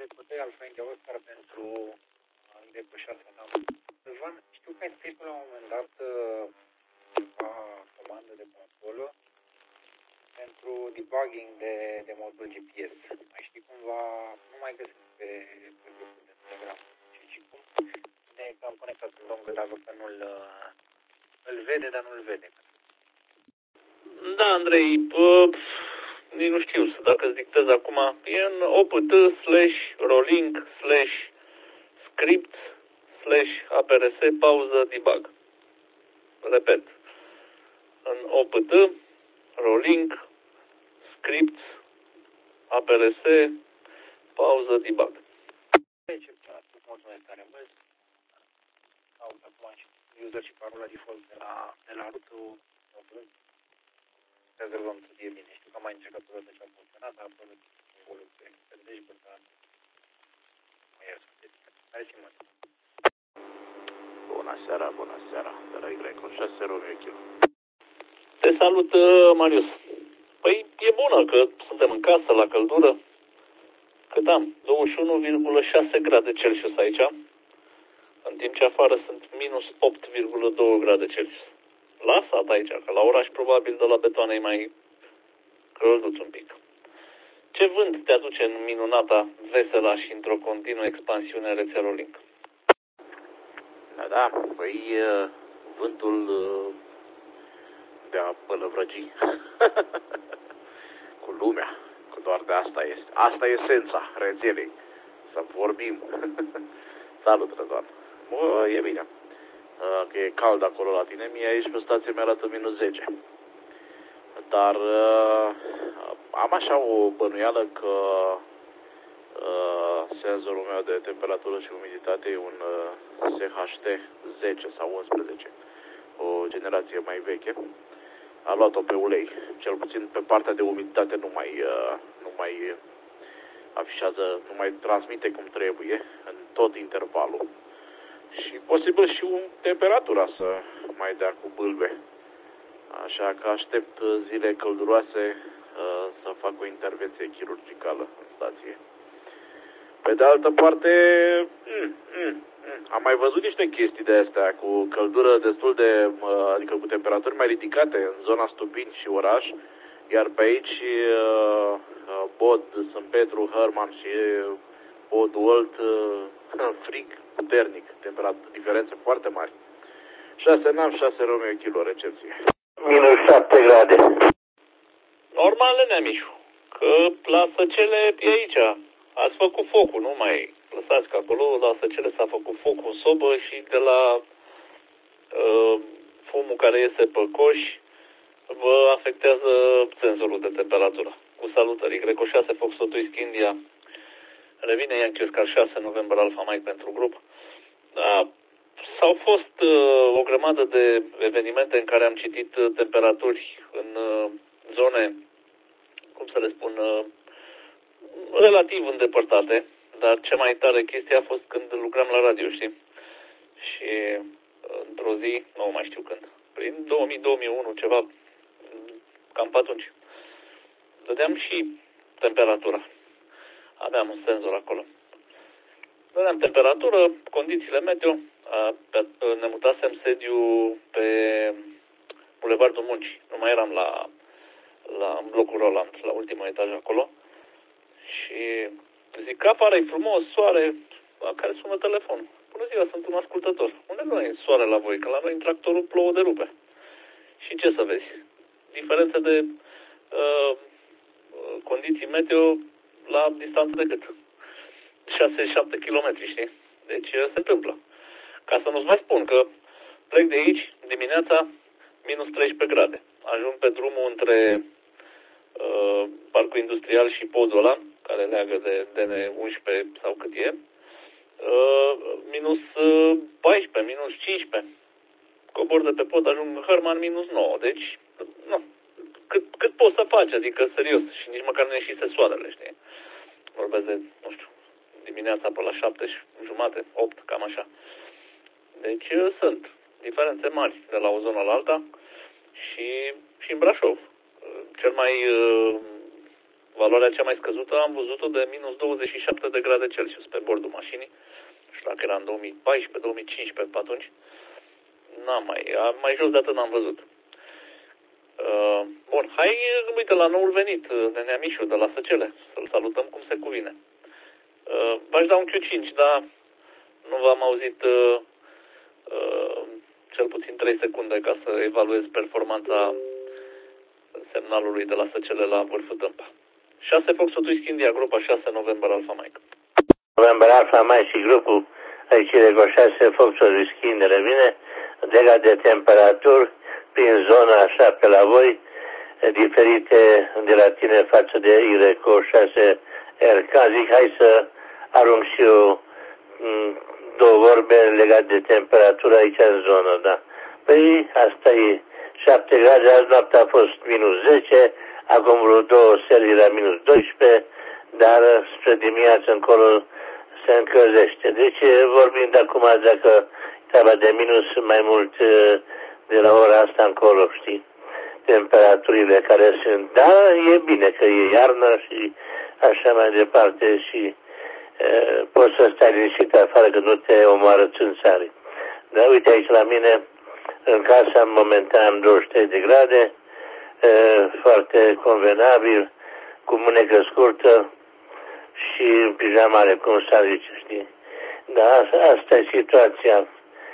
recrutări Alpha India Oscar pentru depășească ta. Răzvan, știu că ai scris la un moment dat ceva comandă de console pentru debugging de modul GPS. Mai știi cumva, nu mai găsesc pe grupul de Telegram. Și cum ne am conectat în domnul Gădavă că îl vede, dar nu-l vede. Da, Andrei, nici nu știu, dacă îți dictez acum, e în opt//script/aprs pauză debug. Repet, în opt script aprs pauză debug. Excepționat, mulțumesc tare mult. Aud acum și user și parola default de la rutul. Rezolvăm tot e bine. Știu că am mai încercat o dată ce a funcționat, dar apoi evoluție. Deci, bă, dar mai iar să vedeți. Hai și mult. Bună seara, de la Y, 6 Romeo Kilo. Te salut, Marius. Păi, e bună că suntem în casă, la căldură. Cât am? 21,6 grade Celsius aici, în timp ce afară sunt minus 8,2 grade Celsius. Lasat aici, că la oraș probabil de la betoane e mai călduț un pic. Ce vânt te aduce în minunata Vesela și într-o continuă expansiune a rețelor Link? Da, păi vântul de a pălăvrăgi cu lumea, că doar de asta este. Asta e esența rețelei, să vorbim. Salut, Răzvan. Bă, e bine. Că e cald acolo la tine, mie aici pe stație mi-arată minus 10. Dar am așa o bănuială că senzorul meu de temperatură și umiditate e un SHT 10 sau 11, o generație mai veche. A luat-o pe ulei, cel puțin pe partea de umiditate nu mai afișează, nu mai transmite cum trebuie în tot intervalul. Și posibil și temperatura să mai dea cu bâlbe. Așa că aștept zile călduroase să fac o intervenție chirurgicală în stație. Pe de altă parte, am mai văzut niște chestii de astea cu căldură destul de, adică cu temperaturi mai ridicate în zona Stupini și oraș, iar pe aici Bod, Sânt Petru, Herman și Bod Olt, frig puternic, diferențe foarte mari. 6 Nam, 6 Romeo Kilo, recepție. Minus 7 grade. Normal, Neamișu, că la Săcele e aici. Ați făcut focul, nu mai lăsați că acolo la Săcele s-a făcut focul în sobă și de la fumul care iese pe coș vă afectează senzorul de temperatură. Cu salutări, Greco 6, Foxtrot Whisky India, revine Yankee Oscar 6, November Alpha Mike pentru grup. Da, s-au fost o grămadă de evenimente în care am citit temperaturi în zone, cum să le spun, relativ îndepărtate, dar cea mai tare chestie a fost când lucram la radio, știi? Și într-o zi, nu mai știu când, prin 2000-2001, ceva, cam pe atunci, dădeam și temperatura. Aveam un senzor acolo. Dădeam temperatură, condițiile meteo, ne mutasem sediu pe Bulevardul Muncii. Nu mai eram la blocul Roland, la ultimul etaj acolo. Și zic că afară e frumos, soare, la care sună telefonul. Bună ziua, sunt un ascultător. Unde nu e soare la voi? Că la noi în tractorul plouă de rupe. Și ce să vezi? Diferențe de condiții meteo la distanță de cât? 6-7 km, știi? Deci se întâmplă. Ca să nu-ți mai spun că plec de aici dimineața minus 13 grade. Ajung pe drumul între Parcul Industrial și podul ăla, care leagă de DN11 sau cât e, minus 14, minus 15. Cobor de pe pod, ajung în Herman, minus 9. Deci, nu. Cât poți să faci? Adică, serios. Și nici măcar nu ieșise soarele, știi? Vorbesc de, nu știu, dimineața pe la 7 și jumate, 8, cam așa. Deci sunt diferențe mari de la o zonă la alta și în Brașov. Cel mai valoarea cea mai scăzută am văzut-o de minus 27 de grade Celsius pe bordul mașinii. Nu știu dacă era în 2014-2015 pe atunci. Mai jos de atât n-am văzut. Bun, hai, uite, la noul venit, Nenea Mișu, de la Săcele. Să-l salutăm cum se cuvine. V-aș da un Q5, dar nu v-am auzit cel puțin 3 secunde ca să evaluez performanța semnalului de la Săcele la vârful Tâmpa. 6 Foxtrot Whisky India, grupa 6 November Alfa Mike. November Alfa Mike și grupul aici de 6 Foxtrot Whisky India revine legat de temperaturi prin zona așa pe la voi, diferite de la tine față de Ireco 6 RK. Zic, hai să arunc și eu două vorbe legate de temperatură aici în zonă, da. Păi asta e 7 grade, azi noaptea a fost minus 10, acum vreo 2 serii la minus 12, dar spre dimineață încolo se încălzește. Deci vorbim de acum dacă treaba de minus mai mult de la ora asta încolo, știi, temperaturile care sunt. Da, e bine că e iarnă și așa mai departe și poți să stai liniștit afară că nu te omoară țânțarii. Dar uite aici la mine, în casă am momentan 23 de grade, foarte convenabil, cu mânecă scurtă și în pijamare, cum s-ar zice, știi. Dar asta e situația.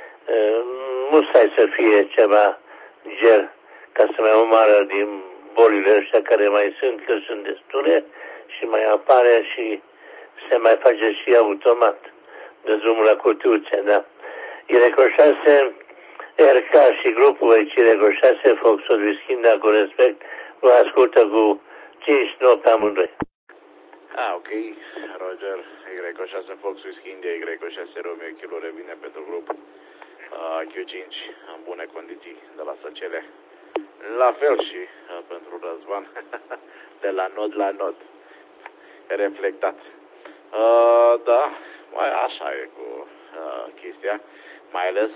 Nu stai să fie ceva gel ca să mai omoară din bolile ăștia care mai sunt, că sunt destule și mai apare și se mai face și automat de drumul la cutiuțe, da. Ireco 6 RK și grupul aici Ireco 6 Foxtrot Whisky India, cu respect, vă ascultă cu 5-9 pe amândoi. Ok, Roger, Ireco 6 Fox Whisky India, Ireco 6 Romeo Kilo revine pentru grup. Q5 în bune condiții de la Săcele. La fel și pentru Răzvan, de la nod la nod, reflectat. Da, mai așa e cu chestia, mai ales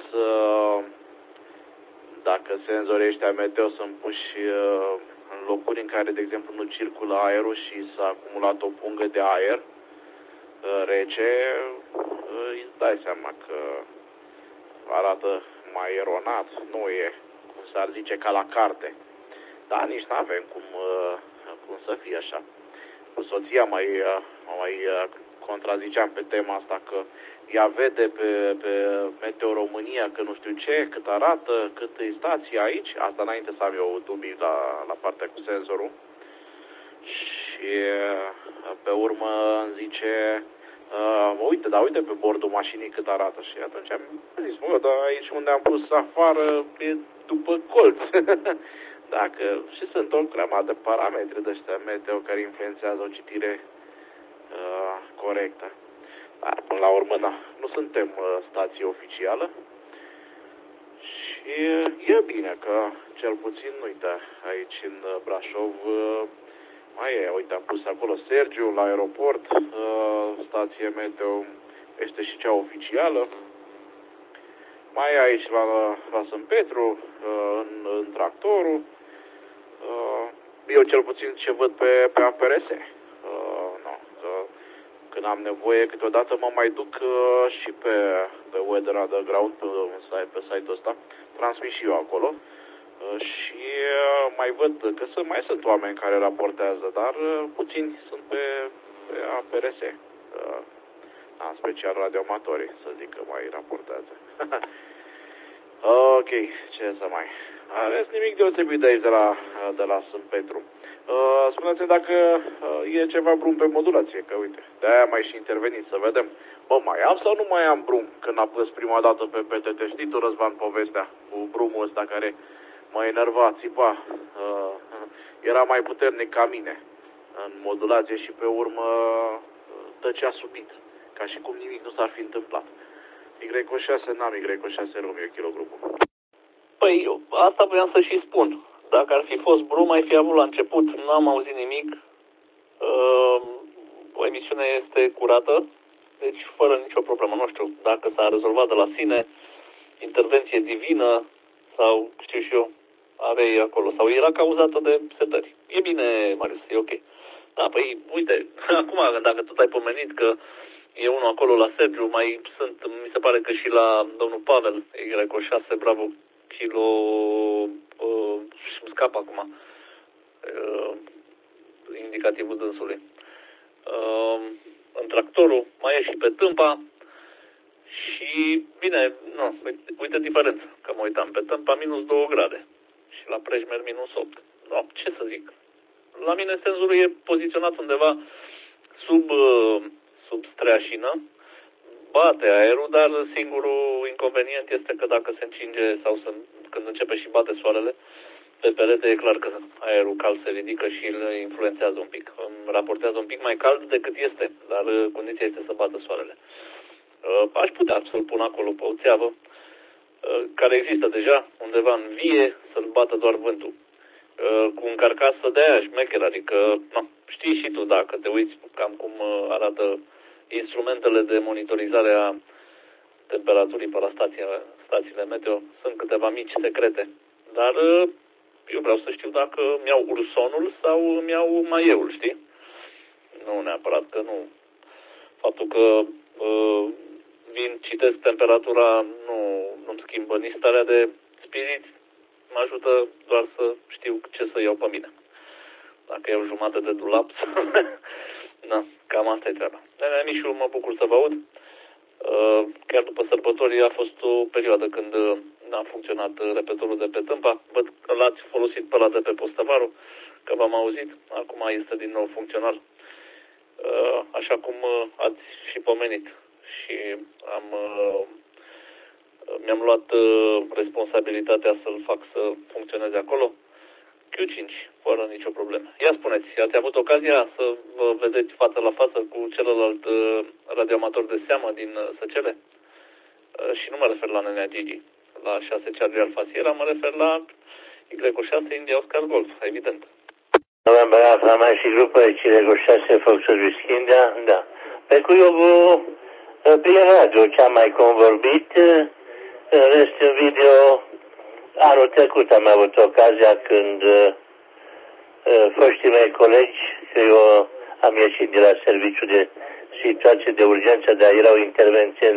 dacă senzorii ăștia meteo sunt puși în locuri în care, de exemplu, nu circulă aerul și s-a acumulat o pungă de aer rece, îți dai seama că arată mai eronat, nu e, cum s-ar zice, ca la carte. Dar nici n-avem cum să fie așa. Cu soția mai contraziceam pe tema asta, că ea vede pe Meteo România că nu știu ce, cât arată, cât e stația aici. Asta înainte să am eu dubii la partea cu senzorul. Și pe urmă îmi zice, uite pe bordul mașinii cât arată. Și atunci am zis, dar aici unde am pus afară e după colț. Dacă și sunt o grămadă de parametri de ăștia meteo care influențează o citire corectă. Dar până la urmă, da, nu suntem stație oficială și e bine că cel puțin, uite, aici în Brașov mai e, uite, am pus acolo Sergiu la aeroport, stație meteo este și cea oficială. Mai e aici la Sân Petru, în tractorul. Eu cel puțin ce văd pe APRS. Când am nevoie, câteodată mă mai duc și pe Weather Underground, pe site-ul ăsta. Transmit și eu acolo. Și mai văd că mai sunt oameni care raportează, dar puțini sunt pe APRS. În special radioamatorii, să zic că mai raportează. Ok, ce să mai... Ales nimic deosebit de aici, de la Sân Petru. Spuneți-mi dacă e ceva brum pe modulație, că uite, de-aia mai și interveniți, să vedem. Bă, mai am sau nu mai am brum? Când a pus prima dată pe PTT, știi tu, Răzvan, povestea cu brumul ăsta care mă enerva, țipa, era mai puternic ca mine în modulație și pe urmă tăcea subit, ca și cum nimic nu s-ar fi întâmplat. Ireco 6, n-am Ireco 6 Romeo kilogrupul. Păi, asta voiam să și spun. Dacă ar fi fost brum, ai fi avut la început, n-am auzit nimic. Emisiunea este curată, deci fără nicio problemă. Nu știu dacă s-a rezolvat de la sine, intervenție divină sau știu și eu, aveai acolo. Sau era cauzată de setări. E bine, Marius, e ok. Da, păi, uite, acum, dacă tot ai pomenit că e unul acolo la Sergiu, mai sunt, mi se pare că și la domnul Pavel, Y6, Bravo, kilo, și-mi scap acum, indicativul dânsului. În tractorul mai e și pe Tâmpa și, bine, nu, uite diferența, că mă uitam, pe Tâmpa minus 2 grade și la Prejmer minus 8. No, ce să zic? La mine senzorul e poziționat undeva sub streașină, bate aerul, dar singurul inconvenient este că dacă se încinge sau când începe și bate soarele pe perete, e clar că aerul cald se ridică și îl influențează un pic. Îmi raportează un pic mai cald decât este, dar condiția este să bată soarele. Aș putea să-l pun acolo pe o țeavă care există deja, undeva în vie, să-l bată doar vântul. Cu un carcasă de aia șmecher, adică știi și tu, dacă te uiți cam cum arată instrumentele de monitorizare a temperaturii pe la stațiile meteo, sunt câteva mici secrete, dar eu vreau să știu dacă mi-au ursonul sau mi-au maieul, știi? Nu neapărat că nu. Faptul că citesc temperatura, nu-mi schimbă nici starea de spirit, mă ajută doar să știu ce să iau pe mine. Dacă iau jumătate de dulap, da, cam asta e treaba. Mișu, mă bucur să vă aud. Chiar după sărbători a fost o perioadă când n-a funcționat repetorul de pe Tâmpa. Văd că l-ați folosit pe ăla de pe Postăvaru, că v-am auzit. Acum este din nou funcțional. Așa cum ați și pomenit. Și mi-am luat responsabilitatea să-l fac să funcționeze acolo. Q5, fără nicio problemă. Ia spuneți, ați avut ocazia să vă vedeți față la față cu celălalt radioamator de seamă din Săcele? Și nu mă refer la Nenea Gigi, la 6 Charlie Alfa Sierra, mă refer la Y6 India Oscar Golf, evident. November Alfa mai și grupă Y6 Foxtrot Whisky India, da. Pe cu eu prin radio ce-am mai convorbit, în rest în video. Anul trecut am avut ocazia când foștii mei colegi, că eu am ieșit de la serviciu de situație de urgență, dar era o intervenție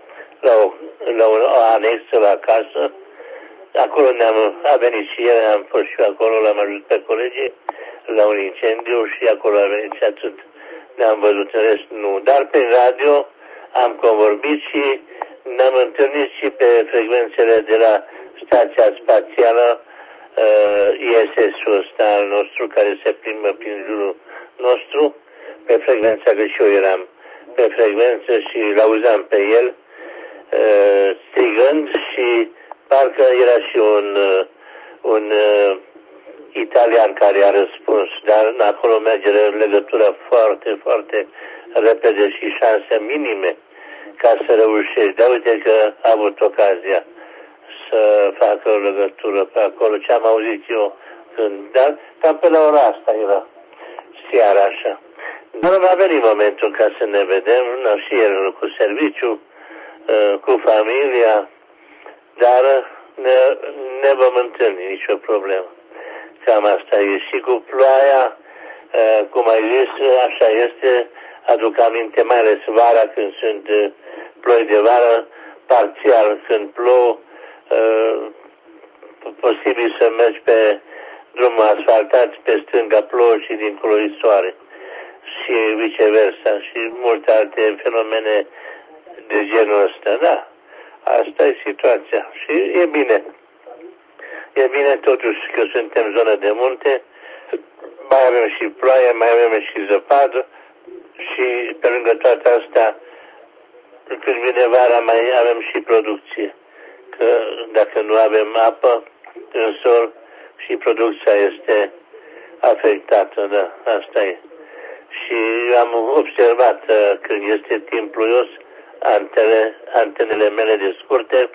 la o anexă la casă. Acolo a venit și el, am fost și eu acolo, l-am ajutat pe colegii la un incendiu și acolo a venit și atât. Ne-am văzut, în rest nu. Dar pe radio am convorbit și ne-am întâlnit și pe frecvențele de la stația spațială ISS-ul ăsta al nostru, care se plimbă prin jurul nostru, pe frecvența, că și eu eram pe frecvență și l-auzam pe el strigând și parcă era și un italian care a răspuns, dar acolo merge legătura foarte, foarte repede și șanse minime ca să reușești. Dar uite că a avut ocazia să facă o legătură pe acolo, ce am auzit eu când, dar cam pe la ora asta era seara așa. Dar va veni momentul ca să ne vedem, și el cu serviciu, cu familia, dar ne vom întâlni, nicio problemă. Cam asta e. Și cu ploaia, cum ai zis, așa este, aduc aminte, mai ales vara, când sunt ploi de vară, parțial când plouă, posibil să mergi pe drumul asfaltat, pe stânga plouă și dincolo e soare. Și viceversa. Și multe alte fenomene de genul ăsta. Da, asta e situația. Și e bine. E bine totuși că suntem zonă de munte, mai avem și ploaie, mai avem și zăpadă și pe lângă toate astea, când vine vara, mai avem și producție. Că dacă nu avem apă în sol, și producția este afectată, da, asta e. Și am observat când este timp ploios, antenele mele de scurte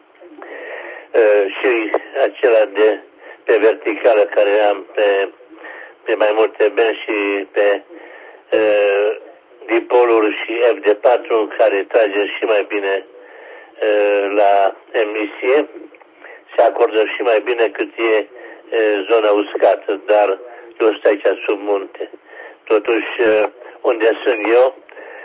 și acela de pe verticală care am pe mai multe benzi și pe dipolul și FD4 care trage și mai bine la emisie, se acordă și mai bine cât e zona uscată, dar eu sunt aici sub munte. Totuși, unde sunt eu,